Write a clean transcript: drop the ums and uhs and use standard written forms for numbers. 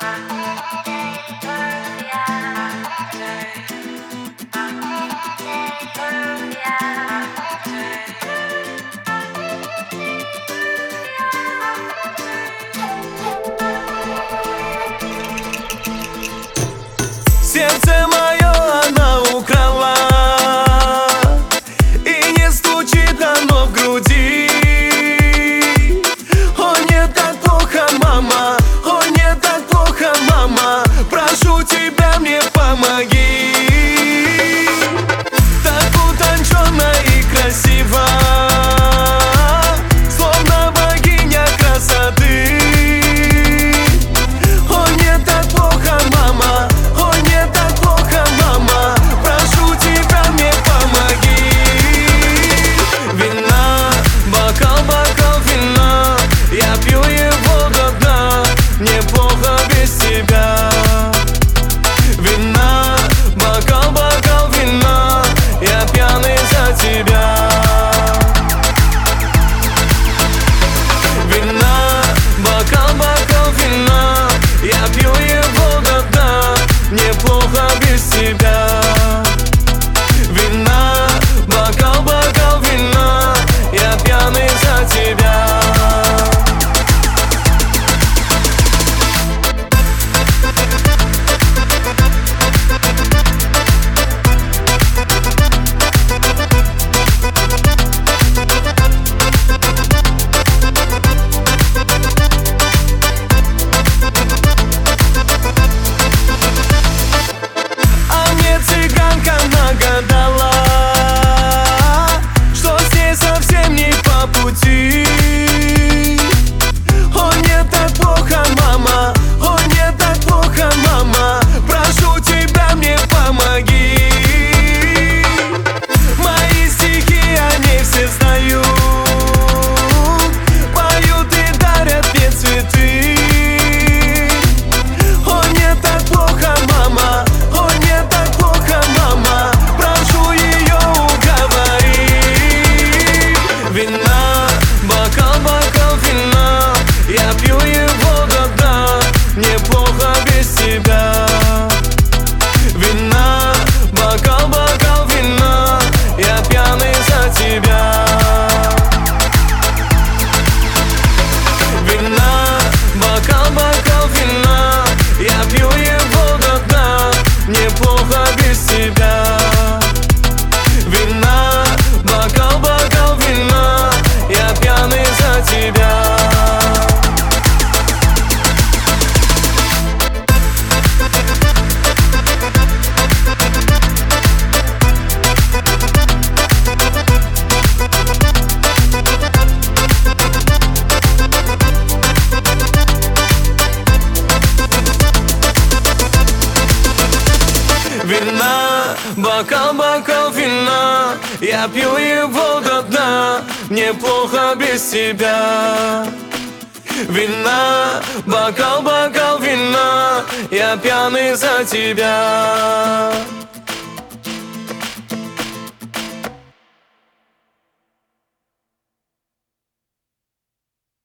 Сердце мое она украла, и не стучит оно в груди. О, не так плохо, мама, о, не так плохо, мама, прошу тебя, мне помоги. Так утонченно и красиво, словно богиня красоты. О, не так плохо, мама, прошу тебя, мне помоги. Вина, бокал, бокал вина, я пью его до дна, мне плохо без тебя. Вина, бокал, бокал вина, я пьяный за тебя. Вина, бокал, бокал вина, я пью его до дна, мне плохо без тебя. Вина, бокал, бокал вина, я пьяный за тебя. Цыганка нагадала, что с ней совсем не по пути. О, не так плохо, мама, о, не так плохо, мама, прошу тебя, мне помоги. Мои стихи они все знают, поют и дарят мне цветы. О, не так плохо, мама, о, не так плохо, мама, прошу ее уговори. Вина, бокал, бокал вина, я пью его до дна, мне плохо без тебя. Вина, бокал, бокал вина, я пьяный за тебя. Вина, бокал, бокал вина, я пью его до дна, мне плохо без тебя. Вина, бокал, бокал вина, я пьяный за тебя. Вина, бокал, бокал вина, я пью его до дна, мне плохо без тебя. Вина, бокал, бокал вина, я пьяный за тебя.